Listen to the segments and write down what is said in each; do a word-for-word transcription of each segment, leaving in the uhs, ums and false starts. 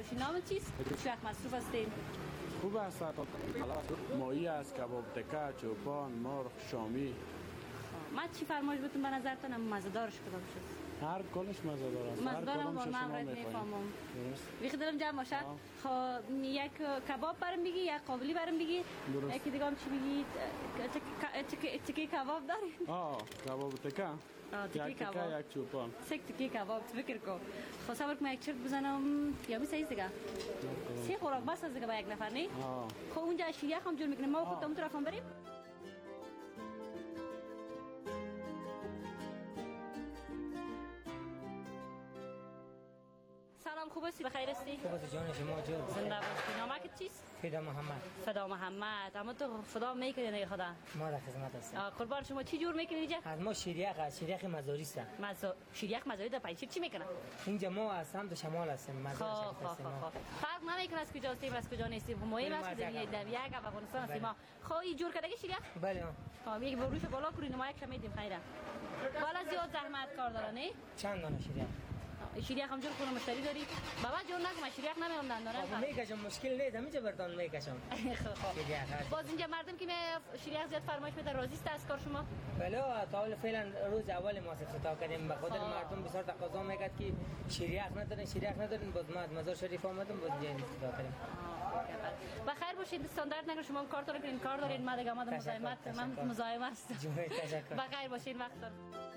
باشین. نام چیست؟ چه وقت مصروف هستین؟ خوب است. ماهی است، کباب تکه، چوپان، مرغ، شامی. من چی فرمایش بهتون به نظرتون مزه‌دارش کدام شد؟ هر کلش مزه‌دار است. مزه‌دارم با من رایت میفهمم. وقتی دلم جمع باشه خب یک کباب برام بگی، یک قابلی برام بگی، یکی دیگه هم چی بگی؟ تکی کباب داری؟ آه کباب تکه. یک تکه یک چوپان. سه تکی کباب فکر کن. خب صبر کن یک چرت بزنم یا می سایز دیگه. سه خوراک بس از دیگه با یک نفر نه؟ آه. خب اونجا شیریا هم جور میکنیم ما خودمون طرف هم بریم. سلام، خوب هستی؟ بخیر هستی؟ خوب هستی جان شما جو. زنده باشی. نامت چیست؟ فدا محمد. فدا محمد. اما تو فدا میکنی نه خدا؟ ما در خدمت هستیم. قربان شما چی جور میکنی اینجا؟ از ما شیریخ، شیریخ مزاری است. مزار شیریخ مزاری در پنجشیر چی میکنن؟ اینجا ما از سمت شمال هستیم. مزار شریف هستیم. فرق نمیکنه از کجا هستیم از کجا نیستیم. مهم است که در یک افغانستان هستیم. ما خب این جور کردگی شیریخ؟ بله. خب یک بروش بالا کنین ما یک کمی میدیم خیره. بالا زیاد زحمت کار داره نه؟ چند دانه شیریخ؟ شیریخ هم جور کنه مشتری داری؟ بابا جور نگم شیریخ نمیام دندانه. خب میکشم مشکل نیست همینجا برتون میکشم. خب باز اینجا مردم که شیریخ زیاد فرمایش میده راضی است از کار شما؟ بله تا حالا فعلا روز اول ما افتتاح کردیم به خاطر مردم بسیار تقاضا میکرد که شیریخ ندارن شیریخ ندارن باز ما از مزار شریف اومدم باز اینجا افتتاح کردیم. بخیر باشید استاندارد نگه شما کار دارین این کار دارین ما دیگه اومدم مزاحمت من مزاحم است. تشکر. بخیر باشین وقت دار.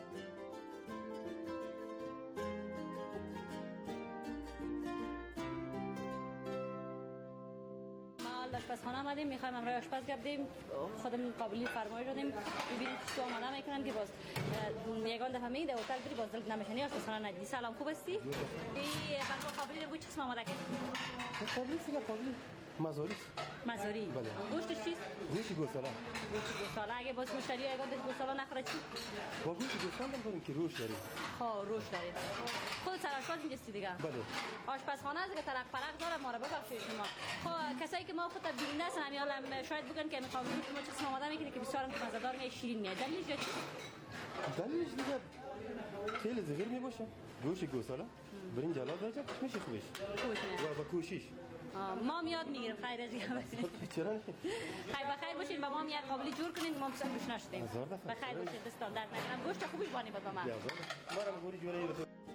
آشپزخانه آمدیم میخوایم امروز آشپز گردیم خودمون قابلی فرمایش دادیم ببینید چی آماده میکنن که باز یگان دفعه میگه هتل بری باز دل نمیشنی آشپزخانه ندیدی. سلام خوب هستی؟ این برای قابلی رو چی اسم آماده کردی؟ قابلی سیگا قابلی مزاری مزاری بله. گوشتش چیست؟ گوشت گوساله. گوشت گوساله اگه باز مشتری یگان دل گوساله نخوره چی؟ با گوشت گوساله داریم که روش داریم. ها روش داریم. خود سر آشپز اینجاستی دیگه؟ بله. آشپزخانه از که طرق پرق داره ما رو ببخشید شما. خب کسایی که ما خود ببینن هستن همین حالا شاید بگن که میخوام ما چه اسم آماده میکنه که بسیار مزه‌دار میاد شیرین میاد. دلیلش چیه؟ دلیلش دیگه خیلی زغیر میباشه. گوشت گوساله برنج جلال درجه میشه خوبش. خوبش. و با کوشش. ما میاد میگیریم خیر از دیگه. چرا نه؟ خیر بخیر باشین با ما هم یک قابلی جور کنین ما مثلا گوش نشدیم. بخیر باشید استاندارد نکنم گوشت خوبی بانی بود با من. ما رو گوری جوری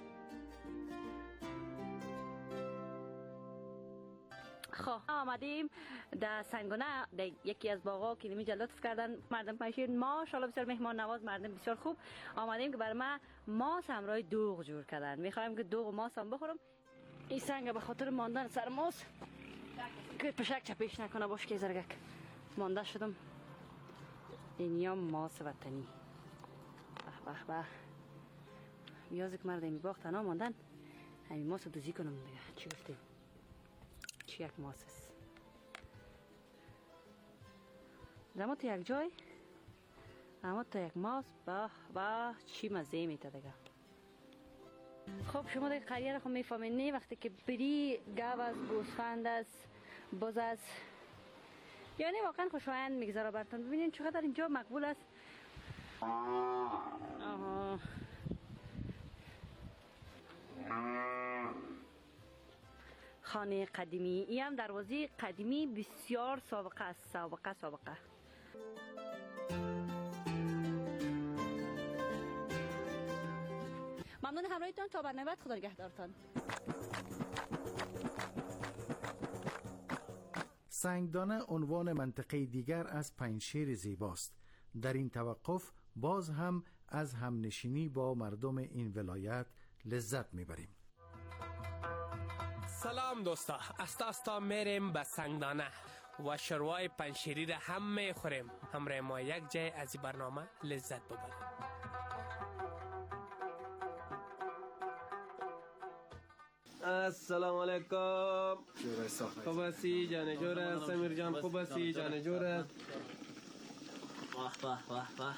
خب آمدیم در سنگونه در یکی از باغا که اینجا لطف کردن مردم پنجشیر ماشاءالله بسیار مهمان نواز مردم بسیار خوب آمدیم که برای ما ماس همراه دوغ جور کردن. میخوایم که دوغ ماس هم بخورم. این سنگ به خاطر ماندن سر ماس که پشک چپیش نکنه باش که زرگک مانده شدم. اینیا ماس وطنی به به به بیازه که مرد این باغ تنها ماندن همین ماس دوزی کنم دیگه. چی گفتیم؟ چی یک ماس است زمان تا یک جای اما تا یک ماس با با چی مزه میده دیگه. خب شما دیگه قریه رو خب میفهمین نه وقتی که بری گاو از گوسفند است باز از یعنی واقعا خوشایند میگذاره براتون. ببینین چقدر اینجا مقبول است. آها خانه قدیمی این هم دروازه قدیمی بسیار سابقه است. سابقه سابقه ممنون همراهیتون تا برنامه بعد. خدا نگهدارتان. سنگدانه عنوان منطقه دیگر از پنجشیر زیباست. در این توقف باز هم از همنشینی با مردم این ولایت لذت میبریم. سلام دوستا، استا استا میریم به سنگدانه و شروای پنجشیری را هم میخوریم. همراه ما یک جای از این برنامه لذت ببریم. السلام علیکم. خوب هستی جان جور سمیر جان؟ خوب هستی جان جور؟ واه واه واه واه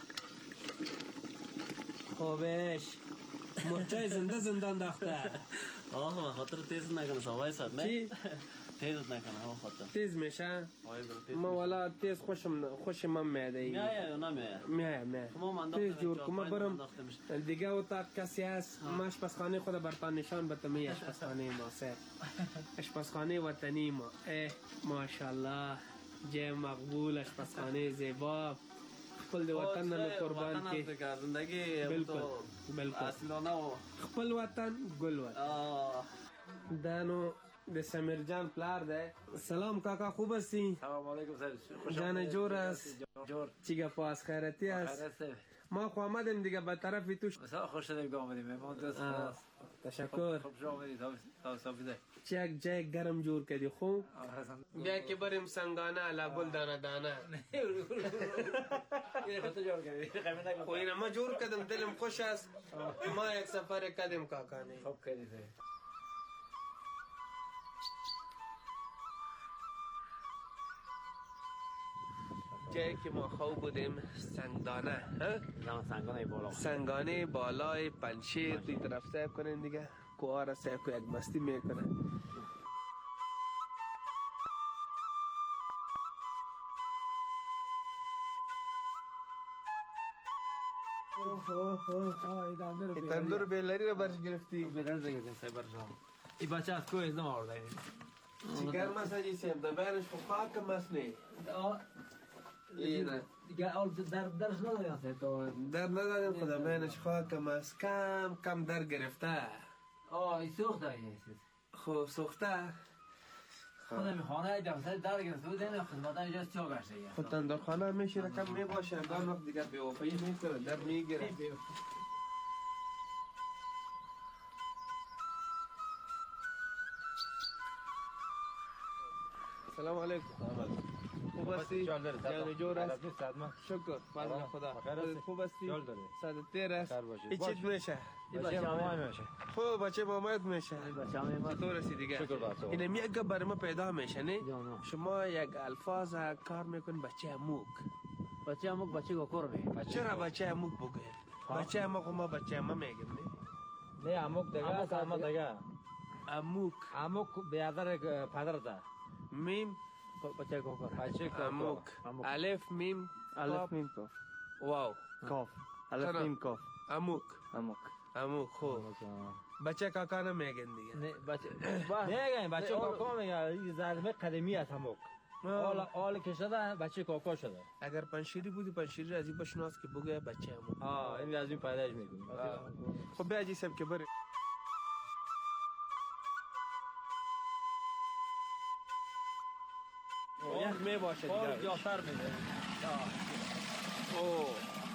خوبش مرچای زنده زنده انداخته. آه خاطر تیز نکنه سوای ساعت نه چی؟ تیز نکنه ها خاطر تیز میشه؟ ما والا تیز خوشم خوشم من میاد. میاد یا نمیاد؟ میاد میاد. تیز جور کنم برم دیگه اتاق کسی هست ماش پس خانه خود برتان نشان بده میاش پس خانه ما سر. اش آشپزخانه وطنی ما. اه ماشاءالله جای مقبول، آشپزخانه زیبا، خپل د وطن نه قربان کې. زندگی بالکل بالکل اصلانه و خپل وطن ګل وطن. دا نو د سمیر جان پلار ده. سلام کاکا، خوب هستی؟ سلام علیکم سر. جان جور است؟ جور. چی گپ است؟ خیرتی است؟ ما خو آمدیم دیگه به طرف توش. بسیار خوش شدیم که آمدیم. مهمان دوست خلاص. تشکر. خوب شما آمدید. صافیده. چی یک جای گرم جور کردی خوب؟ بیا که بریم سنگانه لا گل دانه دانه. این خود جور کردی. خو اینا ما جور کردم، دلم خوش است. ما یک سفر کردیم کاکانی. خوب کردید. جایی که ما خواب بودیم سنگدانه. سنگانه بالا. سنگانه بالای پنشیر توی طرف سیب کنین دیگه. کوها را سیب که یک مستی میکنه. این تندور بیلری رو برش گرفتی؟ بیلری رو گرفتیم سیبر شما. این بچه از کوه ازدم آورده این. چی گرم است هجی سیم؟ در بینش خو خاکم است نی؟ اینه دیگه اول در درش نداریم تو. در نداریم خود در بینش خاکم است. کم کم در گرفته. آه این سوخته این. خو سوخته؟ خودم خانه در در گرفته بودیم خدمت اینجا چا گشته. خود تندور خانه میشه کم میباشه. دام وقت دیگه به وفایی میکنه در میگیره. سلام علیکم. خوب هستی؟ جان جور است؟ شکر. مالک خدا. خوب هستی؟ ساعت تیر است. این چیت میشه؟ بچه مامان میشه. خوب بچه مامت میشه. بچه مامان. چطور هستی دیگه؟ شکر بچه. این میگه برای ما پیدا میشه نه؟ شما یک الفاظ کار میکن بچه موک. بچه موک بچه کوکور می. چرا بچه موک بگه؟ بچه موک ما بچه ما میگیم نه؟ نه اموک دیگه سلام دیگه. اموک. اموک بیادر پدر ده. میم. بچه کوکور. بچه کوکور. اموک. الف میم. الف میم کاف. واو. کاف. الف میم کاف. اموک. اموک. اموک خوب. بچه کاکا نمیگن دیگه. نه بچه. نه بچه کاکا میگه این زلمه قدیمی است اموک. حال حال که شده بچه کاکا شده. اگر پنشیری بودی پنشیری از این بشناس که بگه بچه اموک. آه این از این پیداش میکنیم. خب بیا جی سب که بریم. یک می باشه دیگه. جاتر میده. اوه.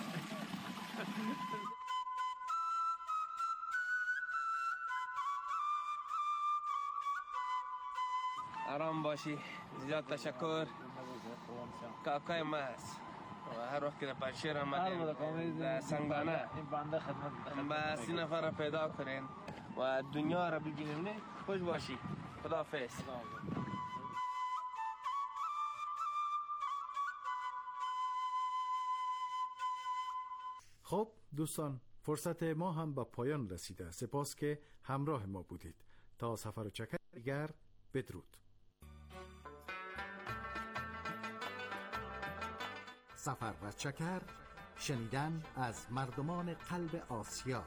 آرام باشی. زیاد تشکر. کاکای ما است. و هر وقت که پنشیر آمدیم در سنگانه این بنده خدمت با سی نفر را پیدا کنین و دنیا را بگیریم نه؟ خوش باشی. خداحافظ. خب دوستان، فرصت ما هم به پایان رسیده. سپاس که همراه ما بودید. تا سفر و چکر دیگر، بدرود. سفر و چکر، شنیدن از مردمان قلب آسیا.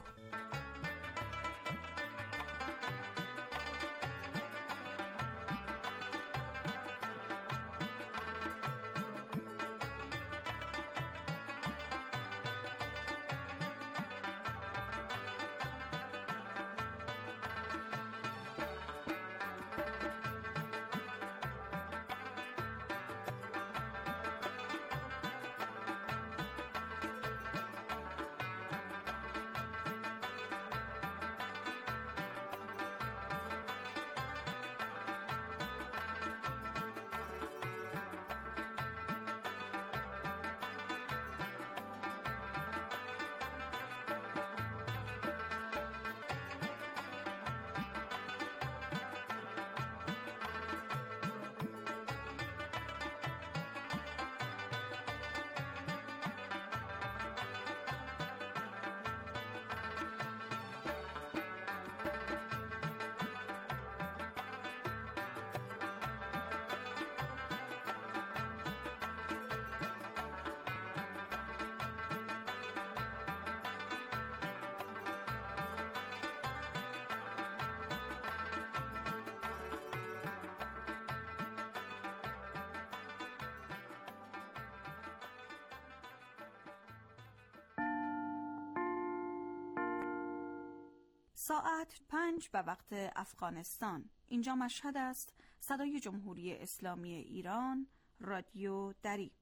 ساعت پنج به وقت افغانستان. اینجا مشهد است. صدای جمهوری اسلامی ایران، رادیو دری.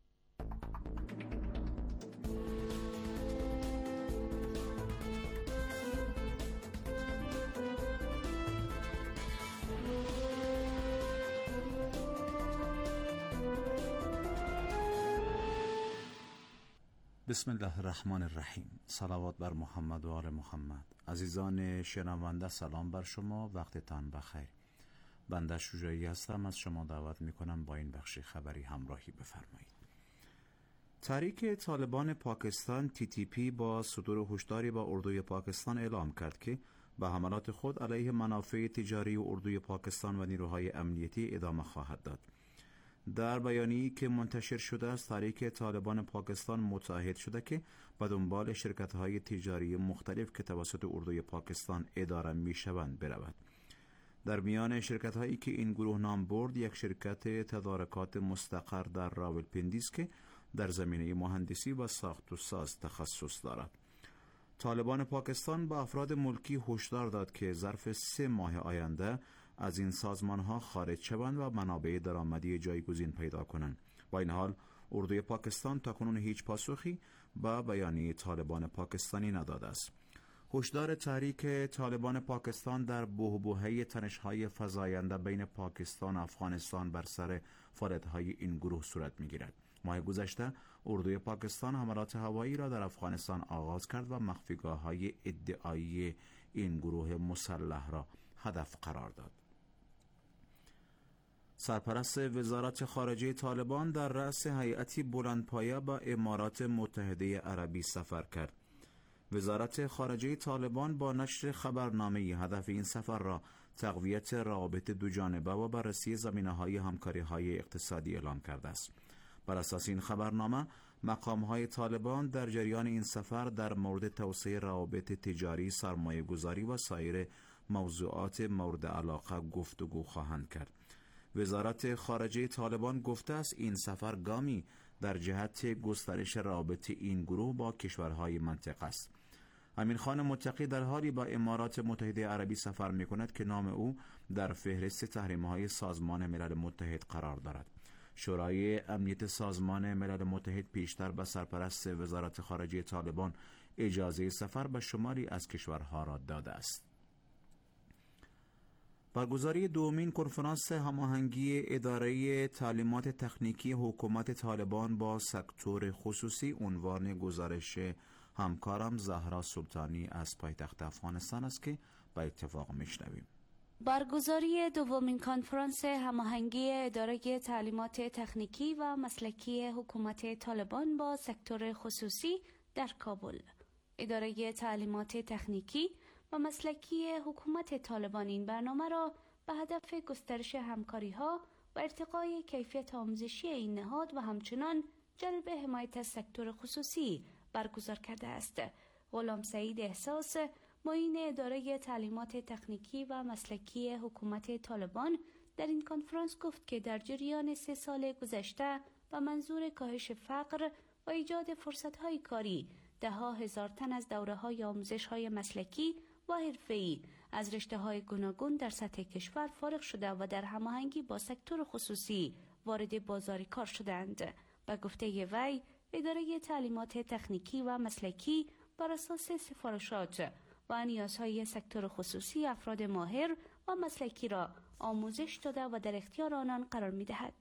بسم الله الرحمن الرحیم. صلوات بر محمد و آل محمد. عزیزان شنونده سلام بر شما، وقتتان بخیر. بنده شجاعی هستم، از شما دعوت میکنم با این بخش خبری همراهی بفرمایید. تحریک طالبان پاکستان تی تی پی با صدور هشداری با اردوی پاکستان اعلام کرد که به حملات خود علیه منافع تجاری و اردوی پاکستان و نیروهای امنیتی ادامه خواهد داد. در بیانیه‌ای که منتشر شده است، تحریک طالبان پاکستان متعهد شده که به دنبال شرکت‌های تجاری مختلف که توسط اردوی پاکستان اداره می‌شوند برود. در میان شرکت‌هایی که این گروه نام برد، یک شرکت تدارکات مستقر در راولپندی است که در زمینه مهندسی و ساخت و ساز تخصص دارد. طالبان پاکستان با افراد ملکی هشدار داد که ظرف سه ماه آینده از این سازمان‌ها خارج شوند و منابع درآمدی جایگزین پیدا کنند. با این حال اردوی پاکستان تاکنون هیچ پاسخی به بیانیه طالبان پاکستانی نداده است. هشدار تحریک طالبان پاکستان در بحبوحه تنش‌های فزاینده بین پاکستان و افغانستان بر سر فعالیت‌های این گروه صورت می‌گیرد. ماه گذشته اردوی پاکستان حملات هوایی را در افغانستان آغاز کرد و مخفیگاه‌های ادعایی این گروه مسلح را هدف قرار داد. سرپرست وزارت خارجه طالبان در رأس هیئتی بلندپایه به امارات متحده عربی سفر کرد. وزارت خارجه طالبان با نشر خبرنامه هدف این سفر را تقویت روابط دوجانبه و بررسی زمینه‌های همکاری‌های اقتصادی اعلام کرده است. بر اساس این خبرنامه، مقام‌های طالبان در جریان این سفر در مورد توسعه روابط تجاری، سرمایه‌گذاری و سایر موضوعات مورد علاقه گفتگو خواهند کرد. وزارت خارجه طالبان گفته است این سفر گامی در جهت گسترش روابط این گروه با کشورهای منطقه است. امین خان متقی در حالی با امارات متحده عربی سفر می کند که نام او در فهرست تحریم‌های سازمان ملل متحد قرار دارد. شورای امنیت سازمان ملل متحد پیشتر به سرپرست وزارت خارجه طالبان اجازه سفر به شماری از کشورها را داده است. برگزاری دومین کنفرانس هماهنگی اداره تعلیمات تکنیکی حکومت طالبان با سکتور خصوصی عنوان گزارش همکارم زهرا سلطانی از پایتخت افغانستان است که با اتفاق میشنویم. برگزاری دومین کنفرانس هماهنگی اداره تعلیمات تکنیکی و مسلکی حکومت طالبان با سکتور خصوصی در کابل. اداره تعلیمات تکنیکی و مسلکی حکومت طالبان این برنامه را به هدف گسترش همکاری‌ها و ارتقای کیفیت آموزشی این نهاد و همچنان جلب حمایت از سکتور خصوصی برگزار کرده است. غلام سعید احساس، معین اداره تعلیمات تکنیکی و مسلکی حکومت طالبان، در این کنفرانس گفت که در جریان سه سال گذشته و منظور کاهش فقر و ایجاد فرصت‌های کاری، ده ها هزار تن از دوره‌های آموزش‌های مسلکی و حرفه‌ای از رشته‌های گوناگون در سطح کشور فارغ شده و در هماهنگی با سکتور خصوصی وارد بازار کار شدند. به گفته وی، اداره تعلیمات تکنیکی و مسلکی بر اساس سفارشات و نیازهای سکتور خصوصی افراد ماهر و مسلکی را آموزش داده و در اختیار آنان قرار می‌دهد.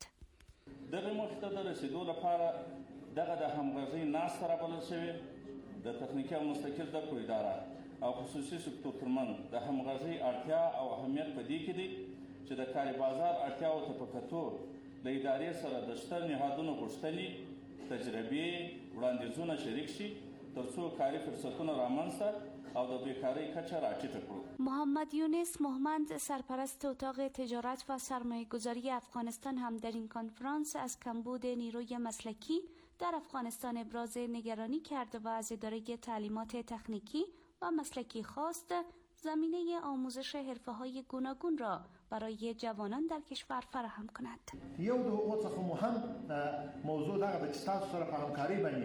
دغه موخې ته د رسیدو لپاره دغه د همغږۍ ناسته رابلل شوې د تخنیکي او مسلکي زده کړو اداره او خصوصي سکتور ترمنځ د همغږۍ اړتیا او اهمیت په دې کې دی چې د کاري بازار اړتیاو ته په کتو له ادارې سره د شته نهادونو غوښتنې، تجربې، وړاندیزونه شریک شي تر څو کاري فرصتونه رامنځته او د بیکاری کچه را ټیټه کړو. محمد یونس محمد، سرپرست اتاق تجارت و سرمایه‌گذاری افغانستان، هم در این کنفرانس از کمبود نیروی مسلکی در افغانستان ابراز نگرانی کرد و از اداره تعلیمات تکنیکی و مسلکی خواست زمینه آموزش حرفه‌های گوناگون را برای جوانان در کشور فراهم کند. یو د هغو څخه مهم موضوع دغه د چې تاسو سره په همکارۍ باندې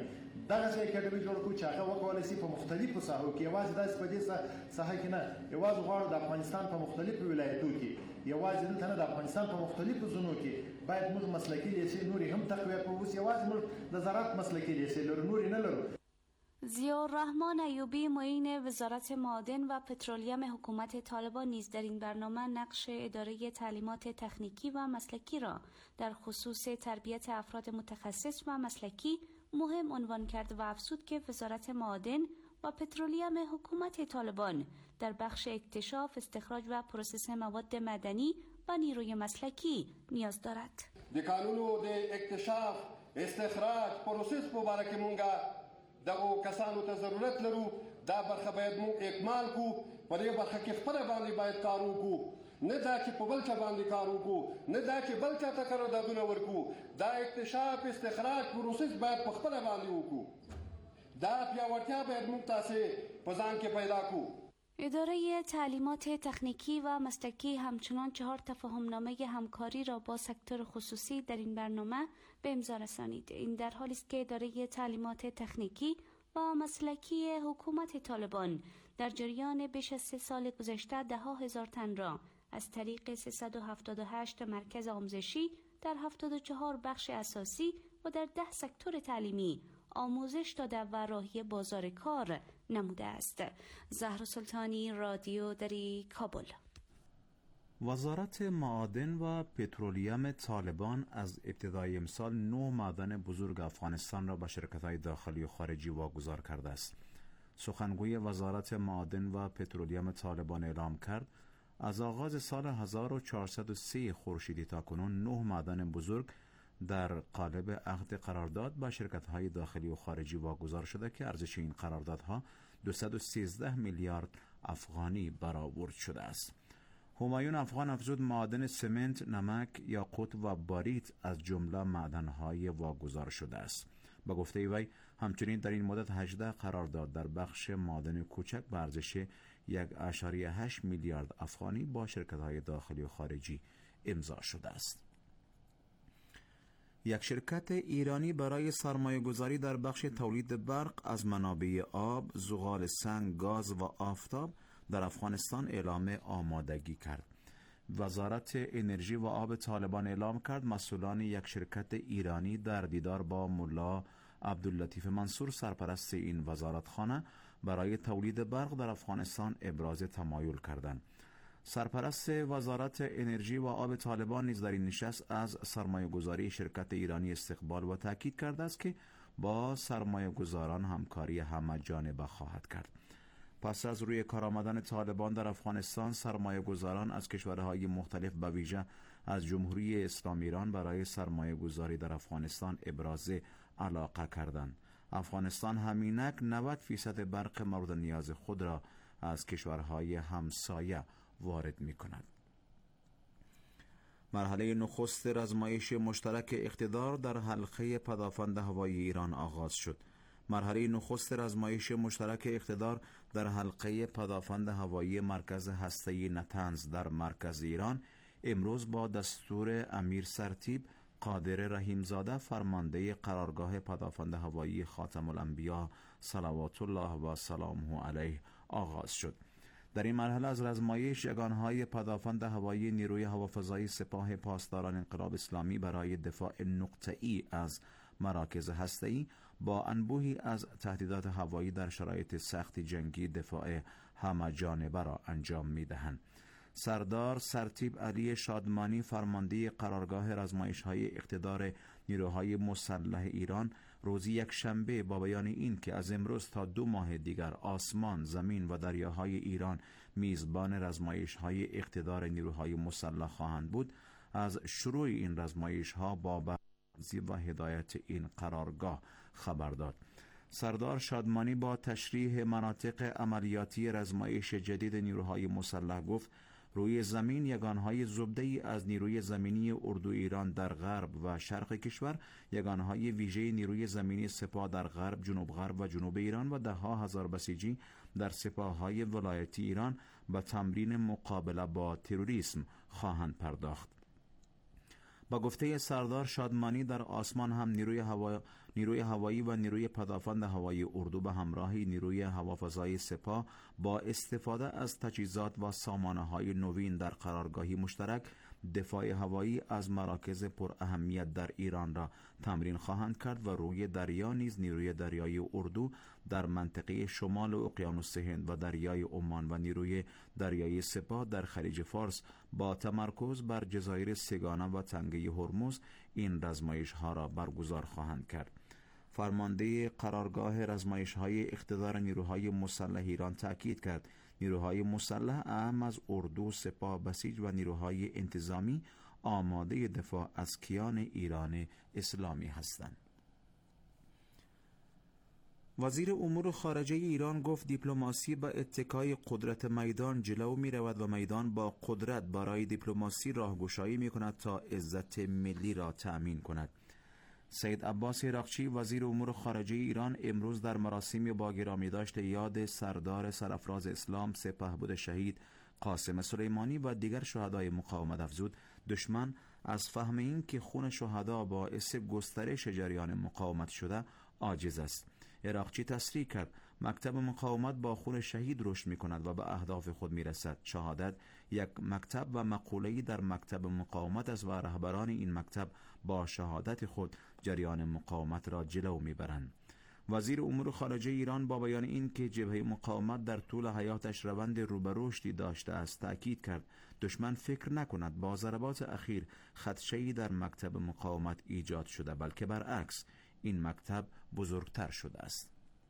دغه څه اکیډمي جوړ کړو چې هغه وکولای شي په مختلفو ساحو کې یوازې داسې په دې ساحه کې نه یوازې غواړو د افغانستان په مختلفو ولایتو کې یوازې دلته نه د افغانستان په مختلفو زونو کې باید موږ مسلکي لیسې نورې هم تقویه کړو. اوس یوازې موږ د زراعت مسلکي لیسې لرو، نورې نه لرو. ضیاءالرحمن ایوبی معین وزارت معادن و پترولیم حکومت طالبان نیز در این برنامه نقش اداره تعلیمات تکنیکی و مسلکی را در خصوص تربیت افراد متخصص و مسلکی مهم عنوان کرد و افزود که وزارت معادن و پترولیم حکومت طالبان در بخش اکتشاف، استخراج و پروسس مواد معدنی و نیروی مسلکی نیاز دارد. د قانونو د اکتشاف، استخراج، پروسس په باره کې مونږه دغه کسانو ته ضرورت لرو. دا برخه باید مونږ اکمال کو، په دې برخه کې خپل باندې باید کار وکړو، نه دا چې په بل چا باندې کار وکړو، نه دا چې بل چا ته قراردادونه ورکړو. دا اکتشاف، استخراج، پروسس باید په خپل باندې وکړو. دا پیاوړتیا باید مونږ تاسو په ځان کې پیدا کړو. اداره تعلیمات تکنیکی و مسلکی همچنان چهار تفاهمنامه همکاری را با سکتور خصوصی در این برنامه به امضا رسانید. این در حالی است که اداره تعلیمات تکنیکی و مسلکی حکومت طالبان در جریان بیش از سه سال گذشته ده ها هزار تن را از طریق سیصد و هفتاد و هشت مرکز آموزشی در هفتاد و چهار بخش اساسی و در ده سکتور تعلیمی آموزش داده و راهی بازار کار نموده است. زهرا سلطانی، رادیو دری، کابل. وزارت معادن و پترولیم طالبان از ابتدای امسال نه معدن بزرگ افغانستان را به شرکت‌های داخلی و خارجی واگذار کرده است. سخنگوی وزارت معادن و پترولیم طالبان اعلام کرد از آغاز سال هزار و چهارصد و سه خورشیدی تا کنون نه معدن بزرگ در قالب عقد قرارداد با شرکت‌های داخلی و خارجی واگذار شده که ارزش این قراردادها دویست و سیزده میلیارد افغانی برآورد شده است. همایون افغان افزود معادن سمنت، نمک، یاقوت و باریت از جمله معدن‌های واگذار شده است. به گفته وی همچنین در این مدت هجده قرارداد در بخش معادن کوچک به ارزش یک و هشت میلیارد افغانی با شرکت‌های داخلی و خارجی امضا شده است. یک شرکت ایرانی برای سرمایه گذاری در بخش تولید برق از منابع آب، زغال سنگ، گاز و آفتاب در افغانستان اعلام آمادگی کرد. وزارت انرژی و آب طالبان اعلام کرد مسئولان یک شرکت ایرانی در دیدار با ملا عبداللطیف منصور سرپرست این وزارتخانه برای تولید برق در افغانستان ابراز تمایل کردند. سرپرست وزارت انرژی و آب طالبان نیز در این نشست از سرمایه گذاری شرکت ایرانی استقبال و تاکید کرده است که با سرمایه گذاران همکاری همه جانبه خواهد کرد. پس از روی کار آمدن طالبان در افغانستان، سرمایه گذاران از کشورهای مختلف به ویژه از جمهوری اسلامی ایران برای سرمایه گذاری در افغانستان ابراز علاقه کردند. افغانستان همینک نود فیصد برق مورد نیاز خود را از کشورهای همسایه وارد می کند. مرحله نخست رزمایش مشترک اقتدار در حلقه پدافند هوایی ایران آغاز شد. مرحله نخست رزمایش مشترک اقتدار در حلقه پدافند هوایی مرکز هسته‌ای نتنز در مرکز ایران امروز با دستور امیر سرتیب قادر رحیمزاده فرمانده قرارگاه پدافند هوایی خاتم الانبیا صلوات الله و سلامه علیه آغاز شد. در این مرحله از رزمایش یگانهای پدافند هوایی نیروی هوافضایی سپاه پاسداران انقلاب اسلامی برای دفاع نقطه‌ای از مراکز هسته‌ای با انبوهی از تهدیدات هوایی در شرایط سخت جنگی دفاع همه جانبه را انجام می‌دهند. سردار سرتیب علی شادمانی فرمانده قرارگاه رزمایش‌های اقتدار نیروهای مسلح ایران روز یک شنبه با بیان این که از امروز تا دو ماه دیگر آسمان، زمین و دریاهای ایران میزبان رزمایش‌های اقتدار نیروهای مسلح خواهند بود، از شروع این رزمایش‌ها با بررسی و هدایت این قرارگاه خبر داد. سردار شادمانی با تشریح مناطق عملیاتی رزمایش جدید نیروهای مسلح گفت روی زمین یگانهای زبده‌ای از نیروی زمینی اردو ایران در غرب و شرق کشور، یگانهای ویژه نیروی زمینی سپاه در غرب، جنوب غرب و جنوب ایران و ده ها هزار بسیجی در سپاه‌های ولایتی ایران به تمرین مقابله با تروریسم خواهند پرداخت. با گفته سردار شادمانی در آسمان هم نیروی هوا... نیروی هوایی و نیروی پدافند هوایی اردو به همراه نیروی هوافضای سپاه با استفاده از تجهیزات و سامانه‌های نوین در قرارگاهی مشترک دفاع هوایی از مراکز پر اهمیت در ایران را تمرین خواهند کرد و روی دریا نیز نیروی دریایی اردو در منطقه شمال اقیانوس هند و دریای عمان و نیروی دریایی سپاه در خلیج فارس با تمرکز بر جزایر سگانه و تنگه هرمز این رزمایش ها را برگزار خواهند کرد. فرمانده قرارگاه رزمایش های اقتدار نیروهای مسلح ایران تاکید کرد نیروهای مسلح اهم از اردو، سپاه، بسیج و نیروهای انتظامی آماده دفاع از کیان ایران اسلامی هستند. وزیر امور خارجه ایران گفت دیپلماسی با اتکای قدرت میدان جلو می رود و میدان با قدرت برای دیپلماسی راهگشایی می کند تا عزت ملی را تأمین کند. سید عباس عراقچی وزیر امور خارجه ایران امروز در مراسمی با گرامی داشت یاد سردار سرافراز اسلام سپهبد شهید قاسم سلیمانی و دیگر شهدای مقاومت افزود دشمن از فهم این که خون شهدا باعث گسترش جریان مقاومت شده عاجز است. عراقچی تصریح کرد مکتب مقاومت با خون شهید رشد می کند و به اهداف خود می رسد. شهادت یک مکتب و مقوله‌ای در مکتب مقاومت است و رهبران این مکتب با شهادت خود جریان مقاومت را جلو می برند. وزیر امور خارجه ایران با بیان این که جبهه مقاومت در طول حیاتش روند رو به رشدی داشته است تأکید کرد دشمن فکر نکند با ضربات اخیر خدشه‌ای در مکتب مقاومت ایجاد شده، بلکه برعکس این مکتب بزرگتر شده است.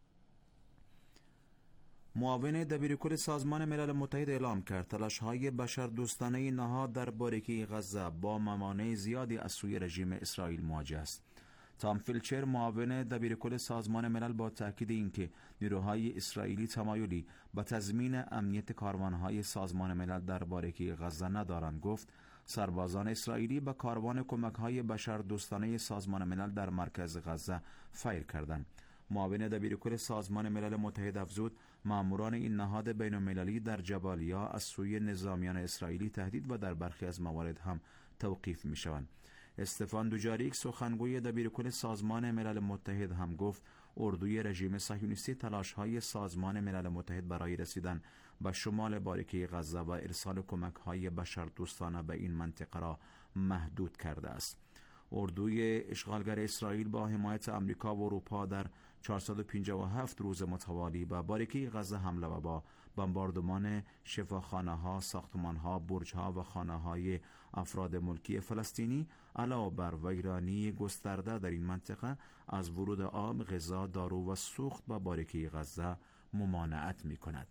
معاون دبیرکل سازمان ملل متحد اعلام کرد تلاش‌های بشردوستانه نهاد در باریکه غزه با موانع زیادی از سوی رژیم اسرائیل مواجه است. تام فیلچر معاون دبیرکل سازمان ملل با تاکید اینکه نیروهای اسرائیلی تمایلی به تضمین امنیت کاروانهای سازمان ملل در باریکه غزه ندارند گفت سربازان اسرائیلی به کاروان کمک‌های بشردوستانه سازمان ملل در مرکز غزه فیر کردند. معاون دبیرکل سازمان ملل متحد افزود ماموران این نهاد بین‌المللی در جبالیا از سوی نظامیان اسرائیلی تهدید و در برخی از موارد هم توقیف می‌شوند. استفان دوجاریک سخنگوی دبیرکل سازمان ملل متحد هم گفت اردوی رژیم صهیونیستی تلاش‌های سازمان ملل متحد برای رسیدن به شمال باریکه غزه و ارسال کمک‌های بشردوستانه به این منطقه را محدود کرده است. اردوی اشغالگر اسرائیل با حمایت آمریکا و اروپا در چهارصد و پنجاه و هفت روز متوالی به باریکه غزه حمله و با بمباردمان شفاخانه‌ها، ساختمان‌ها، برج‌ها و خانه‌های افراد ملکی فلسطینی علاوه بر ویرانی گسترده در این منطقه از ورود آب، غذا، دارو و سوخت به باریکه غزه ممانعت می‌کند.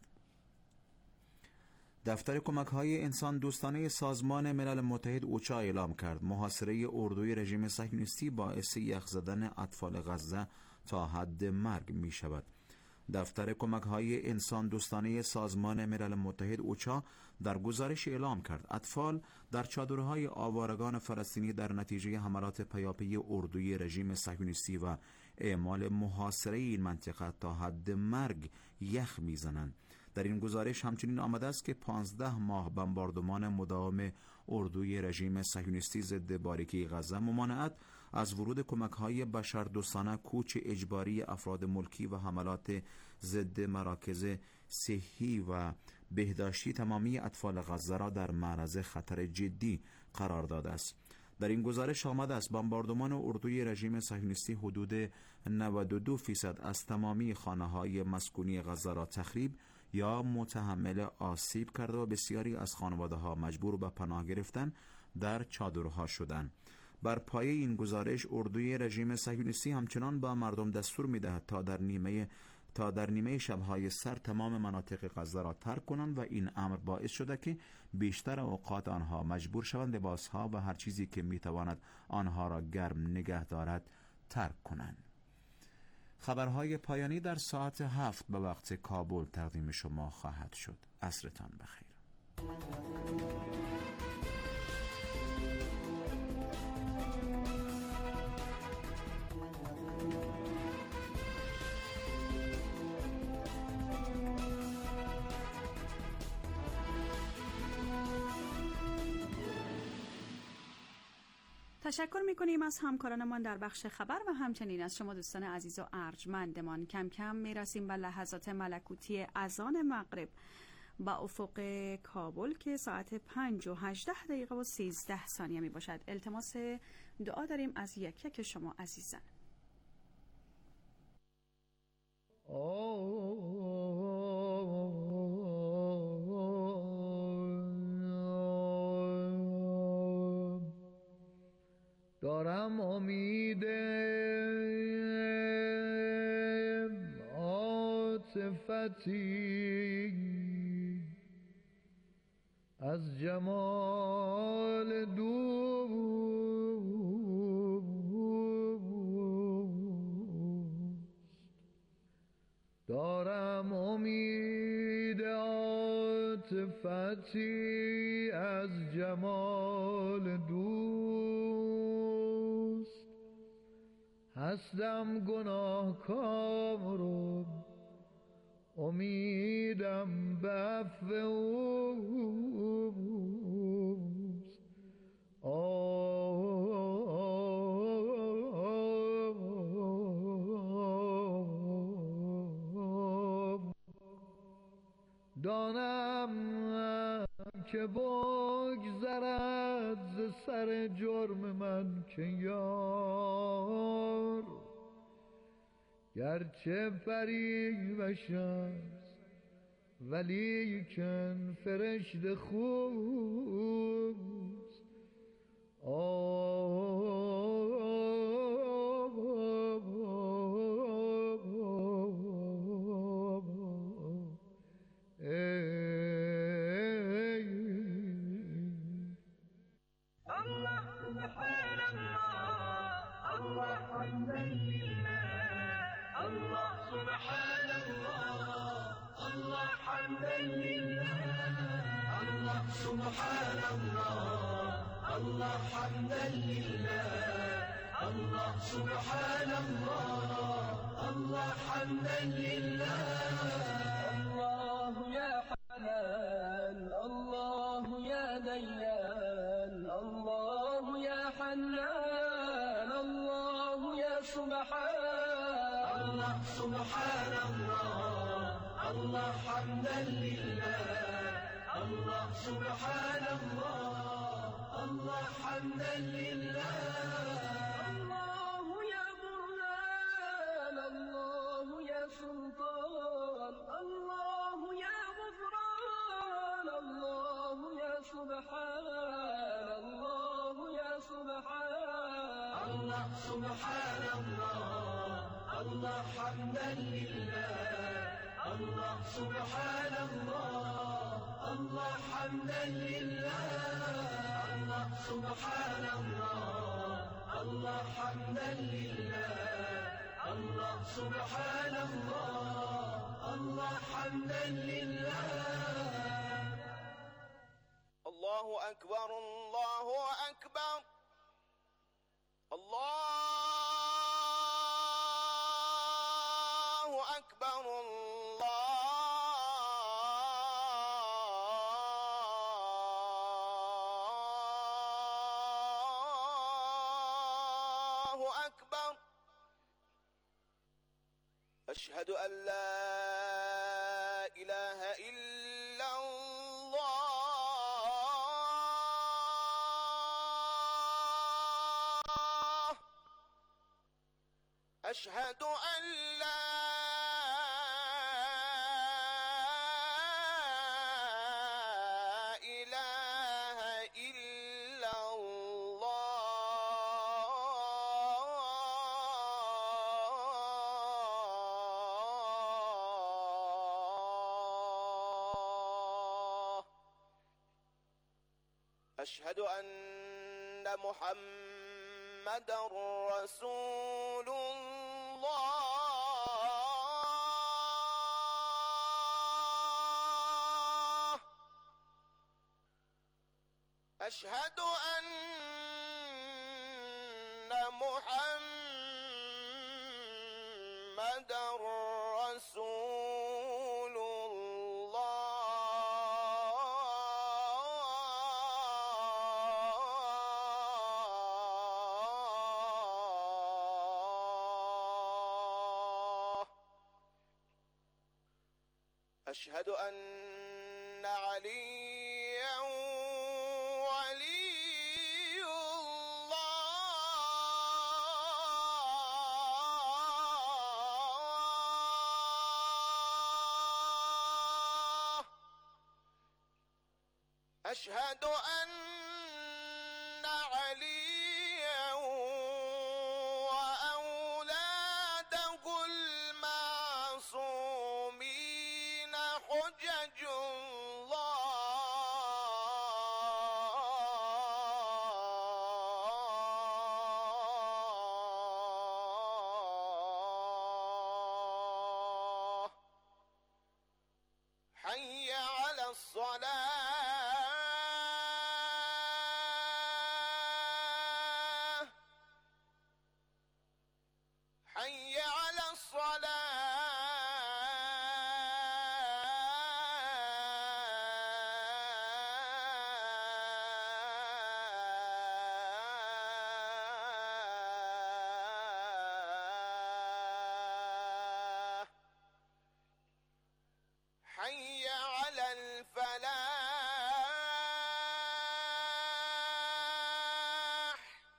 دفتر کمک‌های انسان دوستانه سازمان ملل متحد اوچا اعلام کرد محاصره اردوی رژیم صهیونیستی باعث یخ زدن اطفال غزه تا حد مرگ می شود. دفتر کمک‌های انسان دوستانه سازمان ملل متحد اوچا در گزارش اعلام کرد اطفال در چادرهای آوارگان فلسطینی در نتیجه حملات پیاپی اردوی رژیم صهیونیستی و اعمال محاصره این منطقه تا حد مرگ یخ می‌زنند. در این گزارش همچنین آمده است که پانزده ماه بمباردمان مداوم اردوی رژیم صهیونیستی ضد باریکه غزه ممانعت از ورود کمک‌های بشردوستانه، کوچ اجباری افراد ملکی و حملات ضد مراکز صحی و بهداشتی تمامی اطفال غزه را در معرض خطر جدی قرار داده است. در این گزارش آمده است بمباردمان اردوی رژیم صهیونیستی حدود نود و دو فیصد از تمامی خانه‌های مسکونی غزه را تخریب یا متحمل آسیب کرده و بسیاری از خانواده‌ها مجبور به پناه گرفتن در چادرها شدند. بر پایه این گزارش اردوی رژیم صهیونیستی همچنان به مردم دستور می‌دهد تا در نیمه تا در نیمه شب‌های سر تمام مناطق غزه را ترک کنند و این امر باعث شده که بیشتر اوقات آنها مجبور شوند لباس‌ها و هر چیزی که می‌تواند آنها را گرم نگه دارد ترک کنند. خبرهای پایانی در ساعت هفت به وقت کابل تقدیم شما خواهد شد. عصرتان بخیر. تشکر میکنیم از همکارانمان در بخش خبر و همچنین از شما دوستان عزیز و ارجمندمان. کم کم میرسیم به لحظات ملکوتی اذان مغرب با افق کابل که ساعت پنج و هجده دقیقه و سیزده ثانیه می باشد. التماس دعا داریم از یک یک شما عزیزان. دارم امید عاطفتی از جمال دوست، دارم امید عاطفتی از جمال دوست، هستم گناهکار و امیدم به عفو اوست. دانم که بگذرد ز سر جرم من که یار گرچه پریوش است ولیکن فرشته خوست. الله أكبر الله أكبر الله أكبر الله أكبر. أشهد أن لا إله إلا الله. أشهد أن لا إله إلا الله. أشهد أن محمدًا رسول الله. أشهد أن محمدًا رسول الله. أشهد أن عليا ولي الله أشهد أن عليا وأولاده المعصومين حجج الله حي على الصلاة حي على الصلاة حي على الفلاح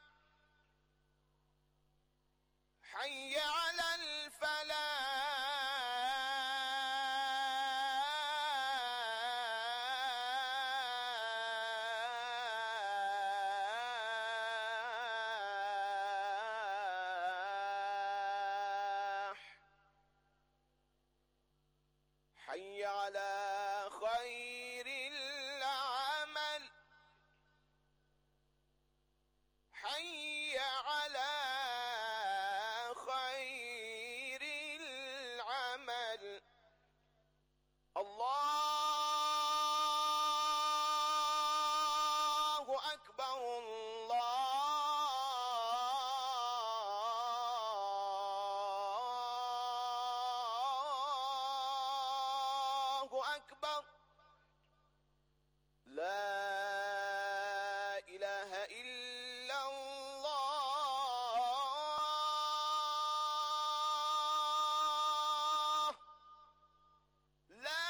حي على الفلاح حي على خير العمل حي على خير العمل الله أكبر الله أكبر لا إله إلا الله لا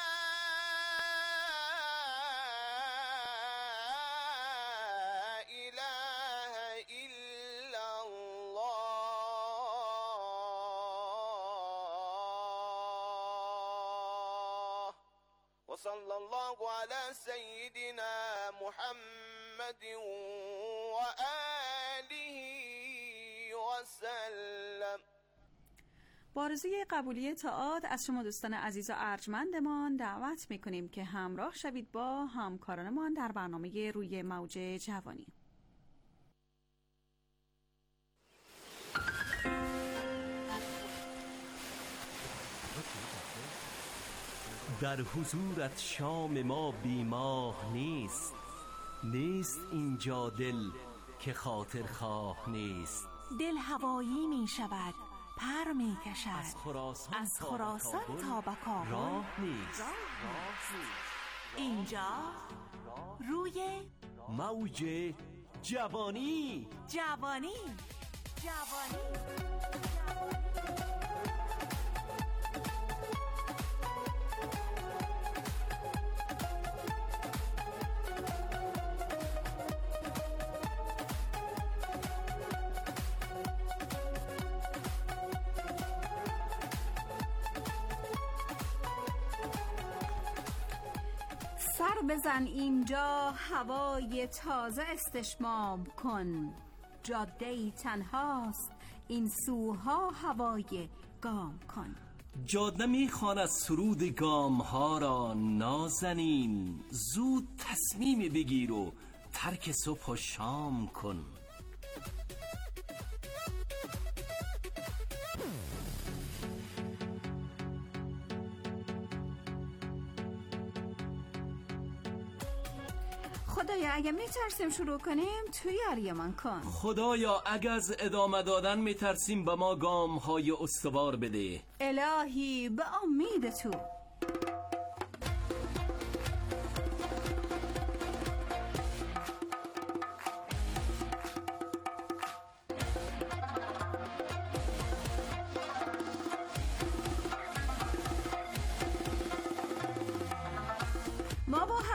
إله إلا الله وصلى الله على سيدنا محمد وآله وسلم. با آرزوی قبولی تئاتر از شما دوستان عزیز و ارجمندمان دعوت میکنیم که همراه شوید با همکارانمان در برنامه روی موج جوانی. در حضورت شام ما بیماه نیست، نیست اینجا دل که خاطر خواه نیست. دل هوایی می شود، پر می کشد از خراسان, از خراسان تا به کابل راه نیست. اینجا روی موج جوانی جوانی جوانی سر بزن اینجا هوای تازه استشمام کن، جاده ای تنهاست این سوها هوای گام کن. جاده میخواند سرود گام ها را نازنین، زود تصمیم بگیر و ترک صبح و شام کن. خدایا اگه میترسیم شروع کنیم تو یاری من کن. خدایا اگه از ادامه دادن میترسیم به ما گام های استوار بده. الهی به امید تو.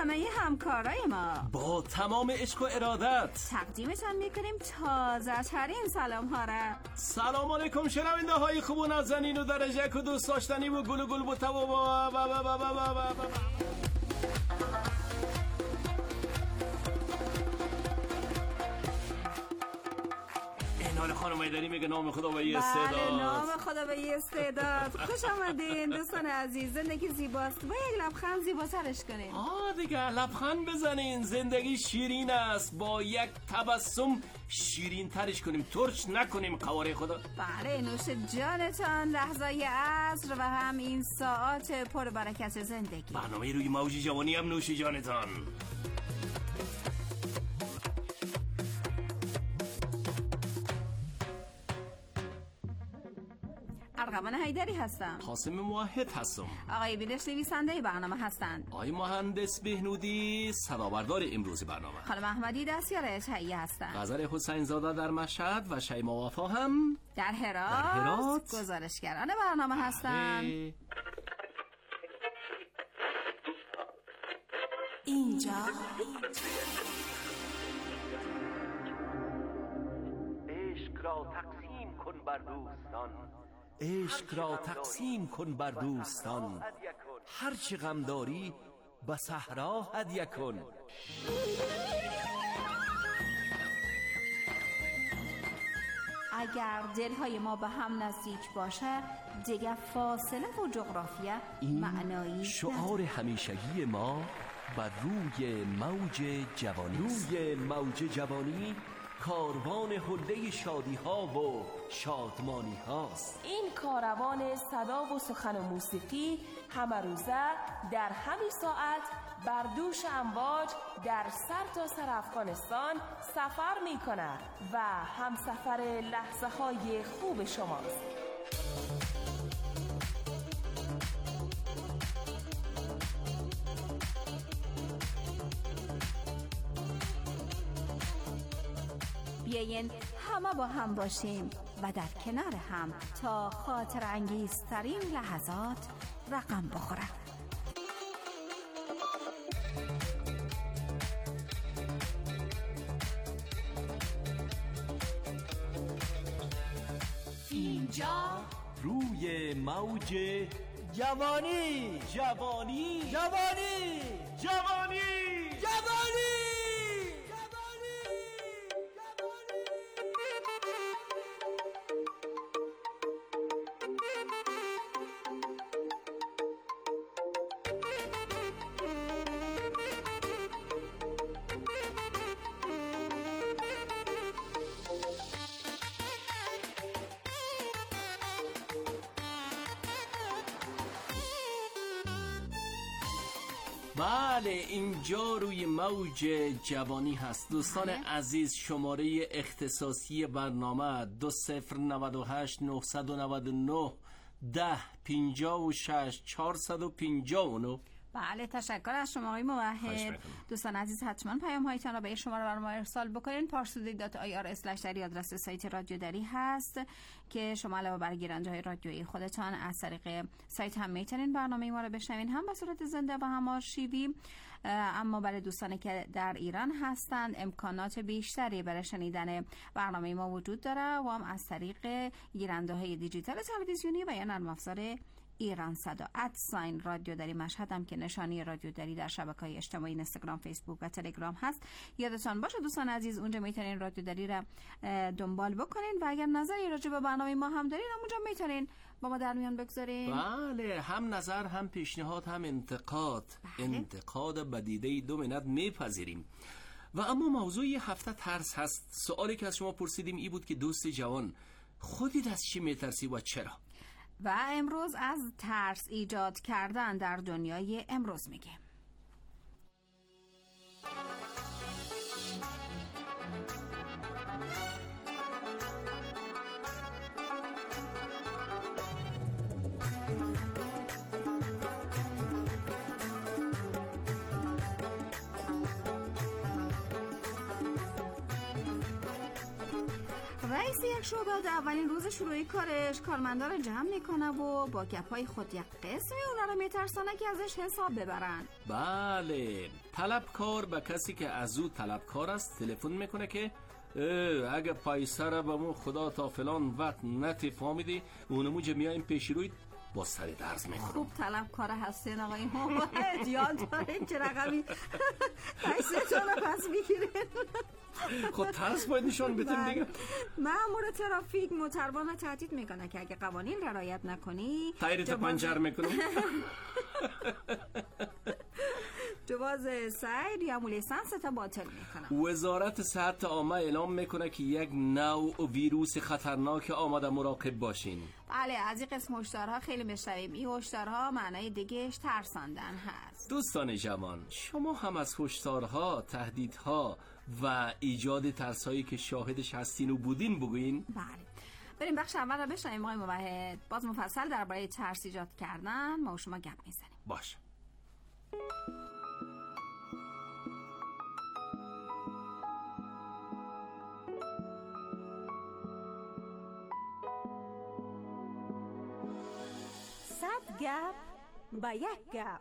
همه همکارای ما با تمام عشق و ارادت تقدیمتان میکنیم تازه ترین سلام ها را. سلام علیکم شنونده های خوب و نازنین و درجه و دوست داشتنی و گل و گل بوتا و با با با با با با با اینال خانم ایدری میگه نام خدا به یه استعداد. بله نام خدا به یه استعداد. خوش آمدین دوستان عزیز. زندگی زیباست با یک لبخند زیباترش کنین. آه دیگه لبخند بزنین. زندگی شیرین است با یک تبسم شیرین ترش کنیم، ترش نکنیم قواره خدا. بله نوش جانتان لحظه عصر و هم این ساعات پر برکت زندگی. برنامه روی موج جوانی هم نوش جانتان. ارغوان حیدری هستم. قاسم موحد هستم. آقای بیدش نویسنده برنامه هستند. آقای مهندس بهنودی صدابردار امروز برنامه. خانم احمدی دستیار تهیه هستند. غزل حسین زاده در مشهد و شیما وفا هم در هرات, در هرات. گزارشگران برنامه هستند. اینجا عشق را تقسیم کن بر دوستان، عشق را تقسیم کن بر دوستان، هر چه غم داری به صحرا هدیه کن. اگر دلهای ما به هم نزدیک باشه دیگه فاصله و جغرافیه معنایی شعار همیشگی ما بر روی موج جوانی. روی موج جوانی کاروان حله شادی ها و شادمانی هاست. این کاروان صدا و سخن و موسیقی همه روزه در همین ساعت بر دوش امواج در سر تا سر افغانستان سفر می کند و همسفر لحظه های خوب شماست. بیاین همه با هم باشیم و در کنار هم تا خاطر انگیزترین لحظات رقم بخوره. اینجا روی موج جوانی جوانی جوانی جوانی جوانی. بله اینجا روی موج جوانی هست دوستان عزیز. شماره اختصاصی برنامه دو صفر نود و هشت نهصد و نود و نه ده پنجاه و شش چهارصد و پنجاه و نه. بله تشکر از شما آقای موحد. دوستان عزیز حتما پیام هایتان را به شماره برنامه ارسال بکنین. پارسودی دات آی آر اسلش دری آدرس سایت رادیو دری هست که شما علاوه بر گیرنده های رادیویی خودتان از طریق سایت هم میتونین برنامه ما رو بشنوین، هم به صورت زنده و هم آرشیوی. اما برای دوستانی که در ایران هستند امکانات بیشتری برای شنیدن برنامه ما وجود داره و هم از طریق گیرنده های دیجیتال تلویزیونی و یا نرم افزار ایران صدا ادساین رادیو دری مشهد هم که نشانی رادیو دری در شبکه‌های اجتماعی اینستاگرام، فیسبوک و تلگرام هست. یادتان باشه دوستان عزیز اونجا میتونین رادیو دری را دنبال بکنین و اگر نظری راجع به برنامه ما هم دارین اونجا میتونین با ما در میان بگذارین. بله هم نظر هم پیشنهاد هم انتقاد. بله. انتقاد بدیده دو منت میپذیریم. و اما موضوع هفته ترس هست. سوالی که از شما پرسیدیم ای بود که دوست جوان خودت از چی میترسی و چرا؟ و امروز از ترس ایجاد کردن در دنیای امروز میگه. رئیس یک شعبه در اولین روز شروع کارش کارمندان رو جمع میکنه و با گپای خود یک قسمی اونا رو میترسانه که ازش حساب ببرن. بله، طلبکار به کسی که از او طلبکار است تلفن میکنه که اگه پیسه را به مون خدا تا فلان وقت نتی فهمیدی اونمو جه میاییم پیش روی با سر درز میکنم. خوب طلبکار هستین آقای ما، باید یاد داریم که رقمی پیسه تون رو پس میگیرین. خود ترس باید نشان بدیم دیگه. مأمور ترافیک موتروان رو تهدید میکنه که اگه قوانین رعایت نکنی تایرت پنجر میکنم. جواز سیر یا لیسانس تا باطل میکنه. وزارت صحت عامه اعلام میکنه که یک نوع ویروس خطرناک آماده مراقب باشین. بله، از این قسم هشدارها خیلی میشنویم. این هشدارها معنای دیگهش ترساندن هست. دوستان جوان، شما هم از هشدارها، تهدیدها و ایجاد ترسایی که شاهدش هستین و بودین بگوین؟ بله. بریم بخش اول رو بشنویم آقای موحد. باز مفصل درباره ترس ایجاد کردن ما و شما گپ میزنیم. باشه. صد گپ با یک گپ.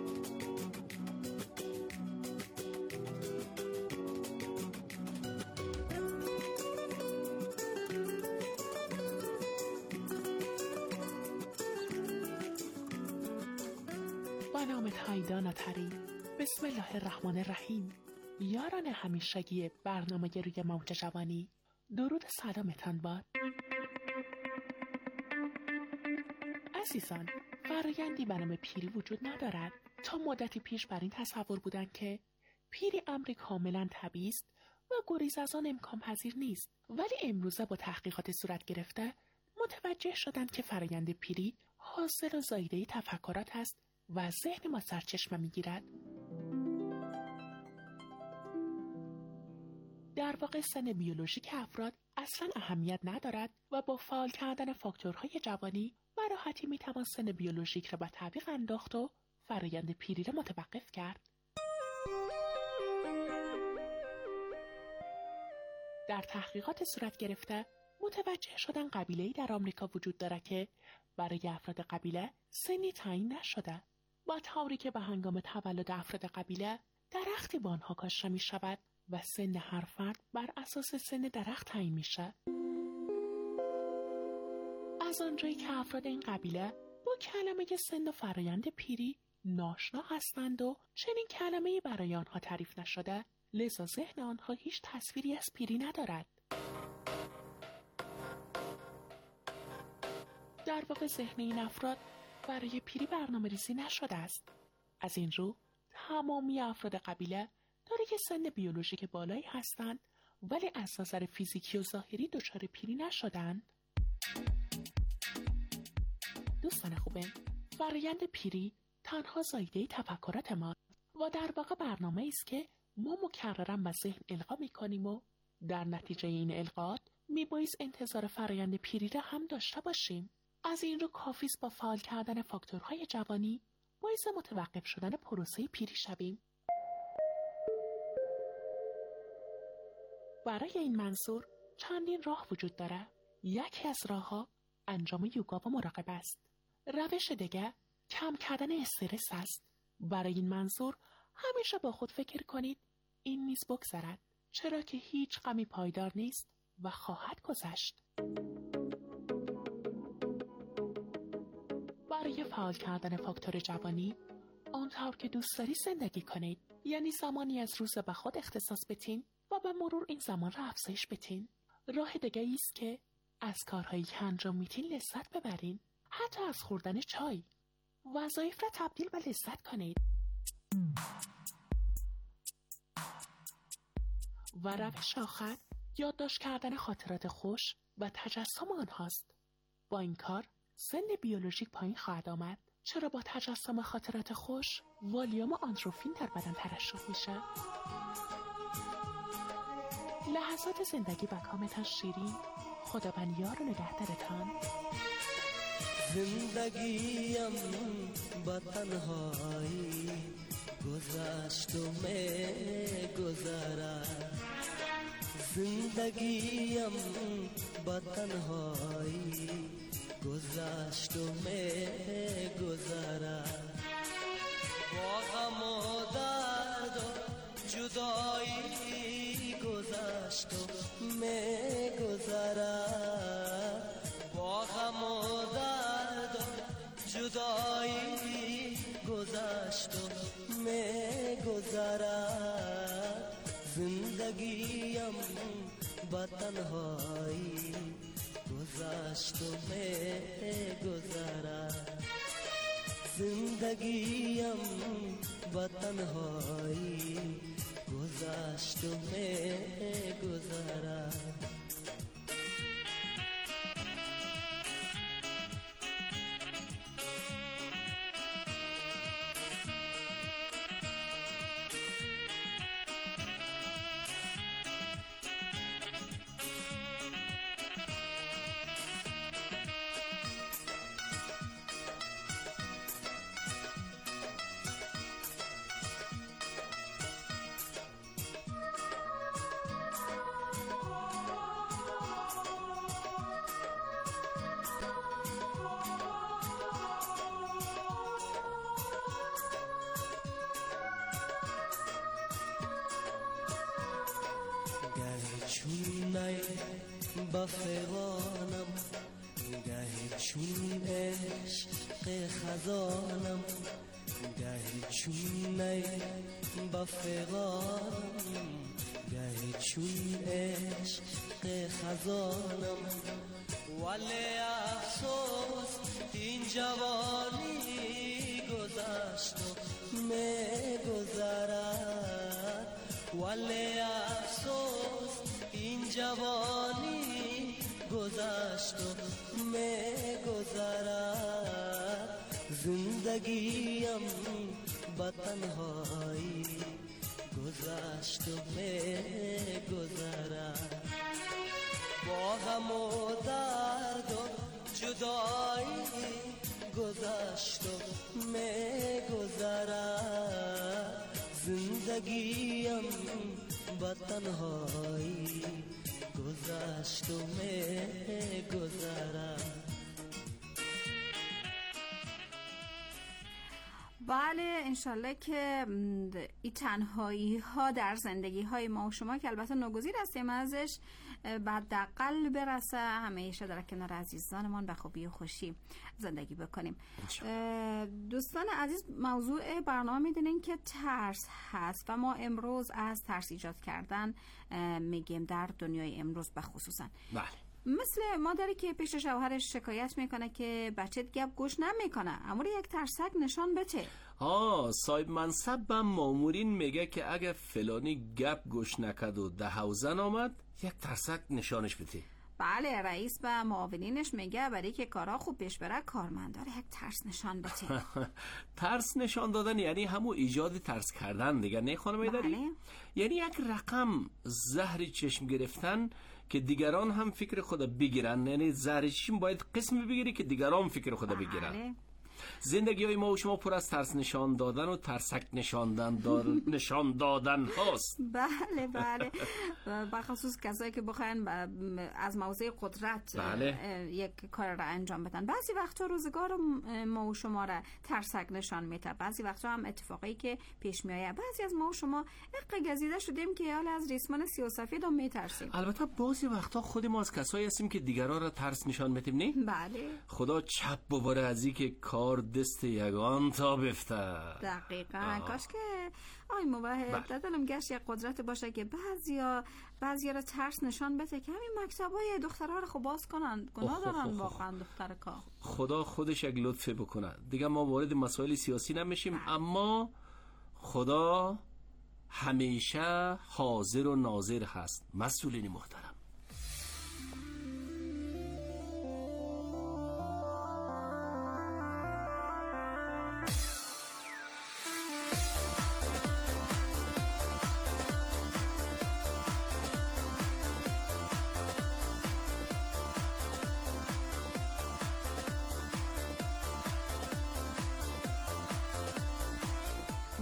با نام تایدان تری، بسم الله الرحمن الرحیم. یاران همیشگی برنامه روی موج جوانی، درود سلامتان باد. عزیزان، فرایندی به نام پیری وجود ندارد. تا مدتی پیش بر این تصور بودند که پیری امری کاملا طبیعی است و گریز از آن امکان پذیر نیست، ولی امروزه با تحقیقات صورت گرفته متوجه شدند که فرایند پیری حاصل و زایده تفکرات است و از ذهن ما سرچشمه میگیرد. در واقع سن بیولوژیک افراد اصلا اهمیت ندارد و با فعال کردن فاکتورهای جوانی و راحتی میتوان سن بیولوژیک را به تعویق انداخت و فرایند پیری را متوقف کرد. در تحقیقات صورت گرفته متوجه شدن قبیله‌ای در آمریکا وجود دارد که برای افراد قبیله سنی تعیین نشده، با طوری که به هنگام تولد افراد قبیله درختی با آنها کاشته می شود و سن هر فرد بر اساس سن درخت تعیین میشه. از آنجایی که افراد این قبیله با کلمه سن و فرایند پیری ناشنا هستند و چنین کلمه‌ای برای آنها تعریف نشده، لذا ذهن آنها هیچ تصویری از پیری ندارد. در واقع ذهن این افراد برای پیری برنامه ریزی نشده است. از این رو تمامی افراد قبیله دارای سن بیولوژیک بالایی هستند ولی از نظر فیزیکی و ظاهری دچار پیری نشدند. دوستان خوبم، فرآیند پیری تنها زایده تفکرات ما و در واقع برنامه است که ما مکررا به ذهن القا می‌کنیم و در نتیجه این القاءات میبایست انتظار فرآیند پیری را هم داشته باشیم. از این رو کافی است با فعال کردن فاکتورهای جوانی باعث متوقف شدن پروسه پیری شویم. برای این منظور چندین راه وجود داره. یکی از راه‌ها انجام یوگا و مراقبه است. روش دیگه کم کردن استرس است. برای این منظور همیشه با خود فکر کنید این نیز بگذرد، چرا که هیچ غمی پایدار نیست و خواهد گذشت. برای فعال کردن فاکتور جوانی آنطور که دوست داری زندگی کنید، یعنی زمانی از روز به خود اختصاص بدین و به مرور این زمان را افزایش بدین. راه دیگه ایست که از کارهایی که انجام میدین لذت ببرین، حتی از خوردن چای. وظایف را تبدیل به لذت کنید. و روش آخر یادداشت کردن خاطرات خوش و تجسم آنهاست. با این کار سن بیولوژیک پایین خواهد آمد، چرا با تجسم خاطرات خوش والیوم و آندروفین در بدن ترشح میشه. لحظات زندگی و کامتان شیرین. خداوند یار و نگهدارتان. زندگیم با تنهایی گذشت و می گذرد، زندگیم با تنهایی گذشت و می گذرد با غم و درد و جدایی گذشت و می گذرد با غم و درد و جدایی گذشت و می گذرد زندگیم با تنهایی گذشت و می گذرد زندگیم با تنهایی گذشت و می گذرد چون نی با فغانم گهی چون عشق خزانم گهی چون نی با فغانم گهی چون عشق خزانم ولی افسوس این جوانی گذشت و می گذرد ولی افسوس این جوانی گذشت و می گذرد زندگیم با تنهایی گذشت و می گذرد با غم و درد و جدایی گذشت و می گذرد زندگیم با تنهایی گذشت و می گذرد بله انشالله که این تنهایی ها در زندگی های ما و شما که البته ناگزیر هستیم ازش بدقل برسه همیشه در کنار عزیزانمان به خوبی و خوشی زندگی بکنیم. دوستان عزیز موضوع برنامه میدونین که ترس هست و ما امروز از ترس ایجاد کردن میگیم در دنیای امروز به خصوصا. بله مثل مادری که پیش شوهرش شکایت میکنه که بچت گپ گوش نمیکنه اما یک ترسک نشان بده. آه صاحب منصب به مامورین میگه که اگه فلانی گپ گوش نکد و ده حوزن آمد یک ترسک نشانش بده. بله رئیس به معاونینش میگه برای که کارا خوب پیش بره کارمندار یک ترس نشان بده. ترس نشان دادن یعنی همو ایجاد ترس کردن دیگه نه خانم ایداری؟ بله. یعنی یک رقم زهر چشم گرفتن که دیگران هم فکر خود بگیرن، یعنی زهر چشم باید قسم بگیری که دیگران فکر خود بگیرن. بله. زندگی های ما و شما پر از ترس نشان دادن و ترسک نشان دادن نشان دادن هاست. بله بله بخصوص کسایی که بخواین از موضع قدرت بله. یک کار را انجام بدن. بعضی وقتا روزگار ما و شما را ترسک نشان میده، بعضی وقتا هم اتفاقی که پیش میایه. بعضی از ما و شما اق گزیده شدیم که حالا از ریسمان سیاه‌سفید هم میترسیم. البته بعضی وقتا خود ما از کسایی هستیم که دیگران را ترس نشان میدیم نه؟ بله. خدا چپ ببره از این که کار دست یگان تا بفته. دقیقاً کاش که آی موحد دادلم گشت یک قدرت باشه که بعضیا بعضیا را ترس نشان بده که همین مکتبای دخترها رو خب باز کنن. گناه دارن واقعا دختر کا. خدا خودش یک لطفی بکنه. دیگه ما وارد مسائل سیاسی نمیشیم، اما خدا همیشه حاضر و ناظر هست. مسئولین محترم،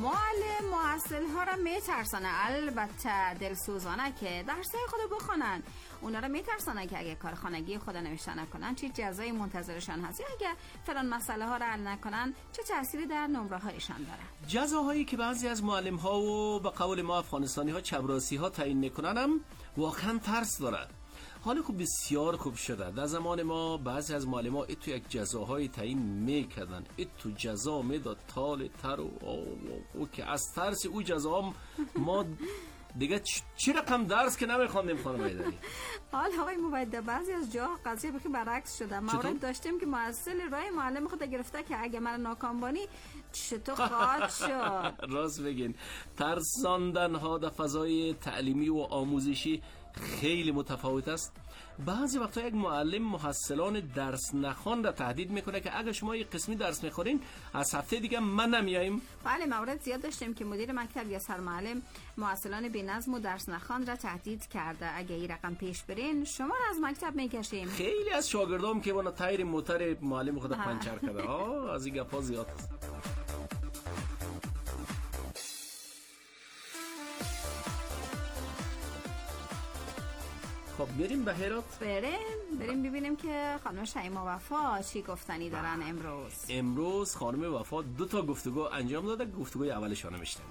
معلم محصل ها را میترسانه، البته دلسوزانه که درسای خود بخونن. اونا را میترسانه که اگه کار خانگی خود نوشته نکنن چه جزایی منتظرشان هست، یا اگه فلان مسئله ها را حل نکنن چه تأثیری در نمره هایشان داره. جزاهایی که بعضی از معلم ها و به قول ما افغانستانی ها چپراسی ها تعیین میکنن هم واقعا ترس داره. حالا خوب بسیار خوب شده. در زمان ما بعضی از معلم ها ایتو یک جزاهای تعیین میکردن، ایتو جزا میداد تال تر و, و, و که از ترس او جزا ما دیگه چی رقم درس که نمیخواندیم خانم ایدری. حال آقای موبایده بعضی از جا قضیه بخی برعکس شده. مورد داشتیم که محصل رای معلم خود گرفته که اگه من ناکام بانی چطور خواهد شد. راست بگین، ترساندن ها در فضای تعلیمی و آموزشی خیلی متفاوت است. بعضی وقتا یک معلم محصلان درس نخوانده تهدید میکنه که اگه شما یک قسمی درس میخورین از هفته دیگه من نمیایم. بله، مورد زیاد داشتیم که مدیر مکتب یا سرمعلم محصلان بی‌نظم و درس نخوان را تهدید کرده اگه این رقم پیش برین شما را از مکتب میکشیم. خیلی از شاگردام که وانا تایر موتر معلم خود پنچر کرده. ها از این گپا زیاد است. خب بریم به هرات. بریم بریم ببینیم که خانم شیما وفا چی گفتنی دارن امروز. امروز خانم وفا دو تا گفتگو انجام داده. گفتگوی اولشون رو میشنویم.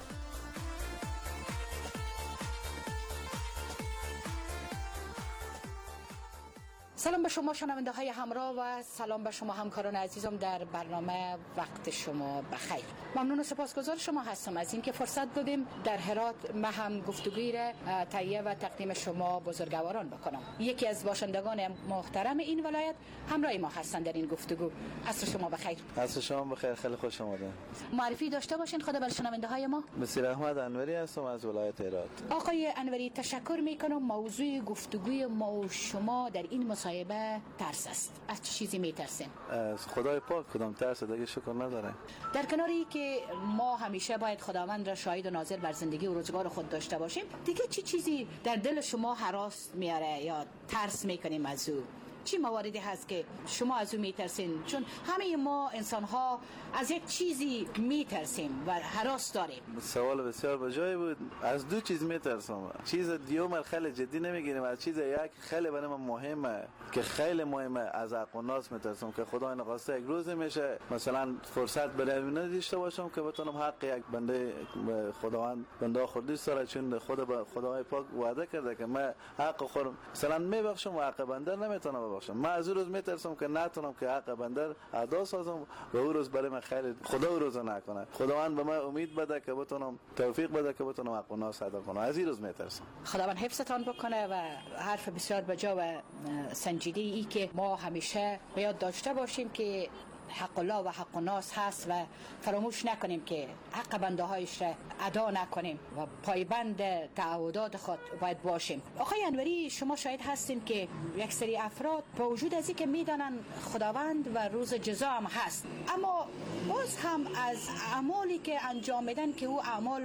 سلام به شما شنونده های همراه و سلام به شما همکاران عزیزم در برنامه وقت شما بخیر. ممنون و سپاسگزار شما هستم از اینکه فرصت دادیم در هرات ما هم گفتگویی را تهیه و تقدیم شما بزرگواران بکنم. یکی از باشندگان محترم این ولایت همراه ما هستند در این گفتگو. عصر شما بخیر. عصر شما بخیر، خیلی خوش آمدید. معرفی داشته باشین خود بر شنونده های ما. مسیر احمد انوری هستم از ولایت هرات. آقای انوری تشکر میکنم. موضوع گفتگوی ما و شما در این مصاحبه ترس است. از چه چیزی میترسین؟ از خدای پاک. کدام ترس دیگه شکر نداره. در کناری که ما همیشه باید خداوند را شاهد و ناظر بر زندگی و روزگار خود داشته باشیم، دیگه چی چیزی در دل شما هراس میاره یا ترس میکنیم از او؟ چی مواردی هست که شما از او میترسین؟ چون همه ما انسان ها از یک چیزی میترسیم و هراس داریم. سوال بسیار بجای بود. از دو چیز میترسم. چیز دیوم خیلی جدی نمیگیریم. از چیز یک خیلی برای من مهمه که خیلی مهمه، از حق و ناس میترسم که خدا نخواسته یک روز میشه مثلا فرصت برای نداشته باشم که بتونم حق یک بنده خداوند بنده خودش داره، چون خدا به خدای پاک وعده کرده که من حق خودم مثلا میبخشم و حق بنده نمیتونم ببخشم. من از روز میترسم که نتونم که حق بنده ادا سازم و اون روز برای من خیلی خدا اون روز نکنه. خداوند به من امید بده که بتونم توفیق بده که بتونم حق و ناس ادا کنم. از این روز میترسم. خداوند حفظتان بکنه. و حرف بسیار بجا و سنجیده ای که ما همیشه به یاد داشته باشیم که حق الله و حق و ناس هست و فراموش نکنیم که حق بنده هایش را ادا نکنیم و پایبند تعهدات خود باید باشیم. آقای انوری شما شاید هستین که یک سری افراد با وجود از اینکه میدانن خداوند و روز جزا هم هست، اما باز هم از اعمالی که انجام میدن که او اعمال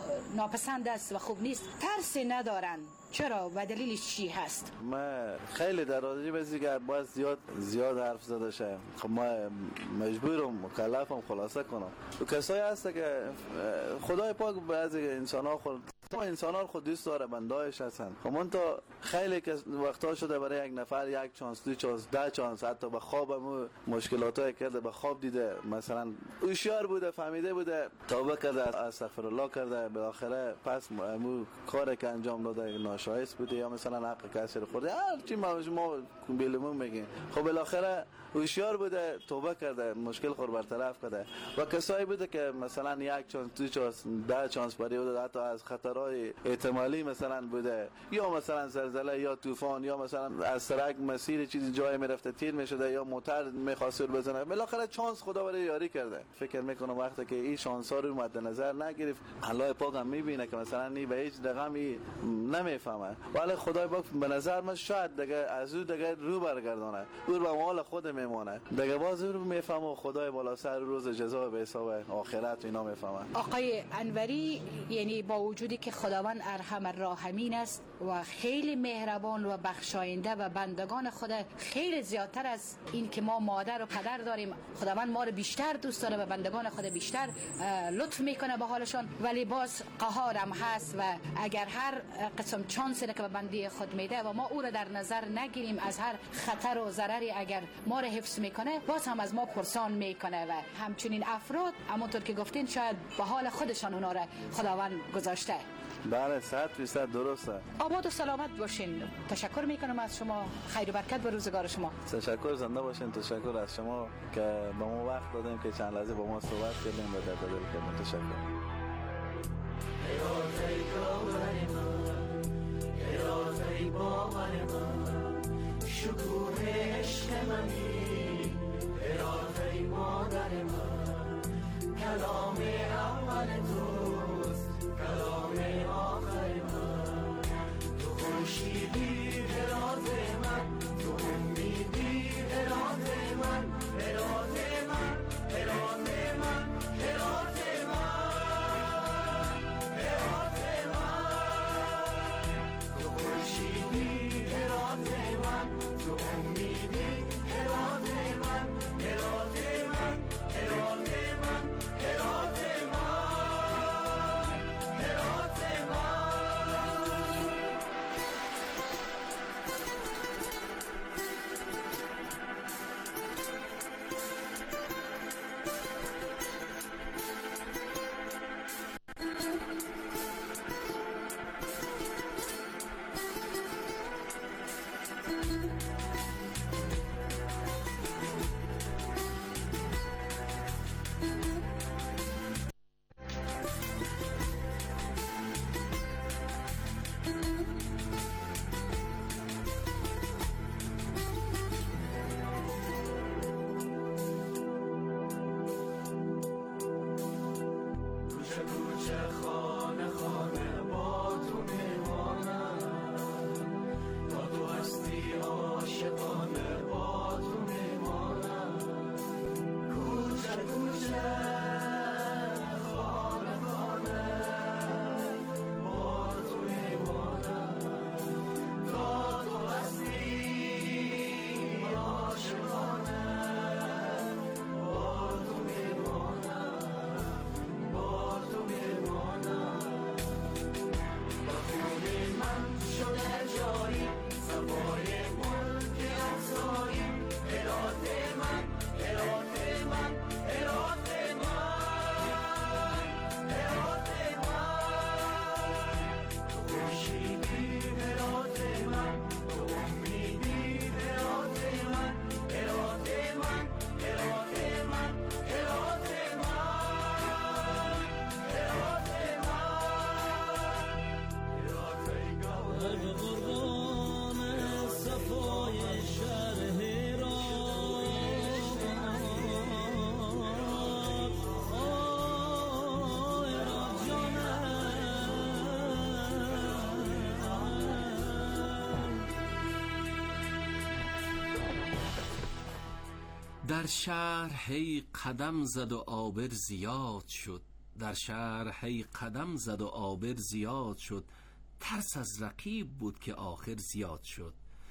ناپسند است و خوب نیست ترسی ندارن. چرا و دلیلش چی هست؟ ما خیلی در راجع به دیگه باید زیاد زیاد حرف زده شه. خب ما مجبورم مکلفم خلاصه کنم. و کسایی هست که خدای پاک بعضی انسان‌ها خود ما انسان‌ها خود دوست داره بندایش هستن. خب من تا خیلی که وقتا شده برای یک نفر یک چانس دو چانس ده چانس حتی به خوابم مشکلاتای کرده، به خواب دیده مثلا هوشیار بوده فهمیده بوده توبه کرده استغفر الله کرده بالاخره پس مو کاری که انجام داده ناشایست بوده یا مثلا حق کسی رو خورده هر چی ما ما بیلمون میگیم. خب بالاخره هوشیار بوده توبه کرده مشکل خور برطرف کرده. و کسایی بوده که مثلا یک چانس دو چانس ده چانس برای بوده حتی از خطرهای احتمالی مثلا بوده یا مثلا زلزله یا طوفان یا مثلا از سرک مسیر چیزی جای میرفته تیر میشده یا موتور میخواسته بزنه بالاخره چانس خدا برای یاری کرده. فکر میکنم وقتی که این شانس ها رو مد نظر نگرفت الله پاک هم میبینه که مثلا نی به هیچ رقمی نمیفهمه ولی خدای پاک به نظر من شاید دیگه از او دیگه رو برگردونه او به مال خود میمونه دیگه باز رو میفهمه خدای بالا سر روز جزا به حساب آخرت اینا میفهمه. آقای انوری یعنی با وجودی که خداوند ارحم الراحمین است و خیلی مهربان و بخشاینده و بندگان خود خیلی زیادتر از این که ما مادر و پدر داریم. خداوند ما رو بیشتر دوست داره و بندگان خود بیشتر لطف میکنه به حالشان، ولی باز قهار هم هست و اگر هر قسم چانسی که به بنده خود میده و ما او را در نظر نگیریم، از هر خطر و ضرری اگر ما را حفظ میکنه، باز هم از ما پرسان میکنه و همچنین افراد همونطور که گفتین شاید به حال خودشان اونا را خداوند گذاشته. بله صد فیصد درسته. آباد و سلامت باشین. تشکر میکنم از شما. خیر و برکت به روزگار شما. تشکر، زنده باشین. تشکر از شما که به ما وقت دادیم که چند لحظه با ما صحبت کردیم و درد دل کردیم. تشکر. شکوه عشق منی اراده مادر من، کلام اول توست کلام آخر من، تو خورشیدی اراده من، تو امیدی اراده من، اراده من اراده من اراده من اراده من، تو خورشیدی اراده من، تو امیدی اراده من، اراده من اراده من اراده من اراده من. در شهر هی قدم زد و آبر زیاد شد، در شهر هی قدم زد و آبر زیاد شد، ترس از رقیب بود که آخر زیاد شد.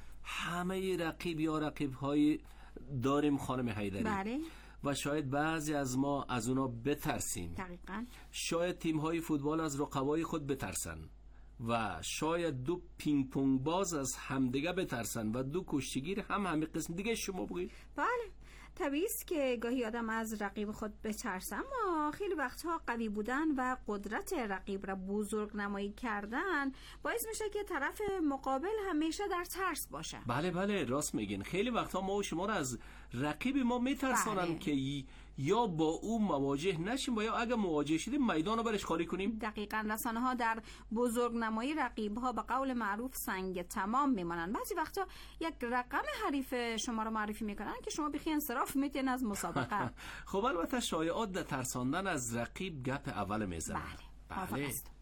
همه رقیب یا رقیب های داریم خانم حیدری. بله. و شاید بعضی از ما از اونا بترسیم. دقیقاً. شاید تیم های فوتبال از رقبای خود بترسن و شاید دو پینگ پونگ باز از همدیگه بترسن و دو کشتیگیر هم همین قسم دیگه. شما بگید. بله طبیعی است که گاهی آدم از رقیب خود بترسه، اما خیلی وقتها قوی بودن و قدرت رقیب را بزرگ نمایی کردن باعث میشه که طرف مقابل همیشه در ترس باشه. بله بله راست میگین. خیلی وقتها ما و شما را از رقیب ما میترسانن بله. که یا با او مواجه نشیم و یا اگر مواجه شدیم میدان رو برش خالی کنیم. دقیقاً. رسانه ها در بزرگ نمایی رقیب ها به قول معروف سنگ تمام میمانن. بعضی وقتا یک رقم حریف شما رو معرفی میکنن که شما بخی انصراف میتین از مسابقه. خب البته شایعات در ترساندن از رقیب گپ اول میزنن. بله. بله.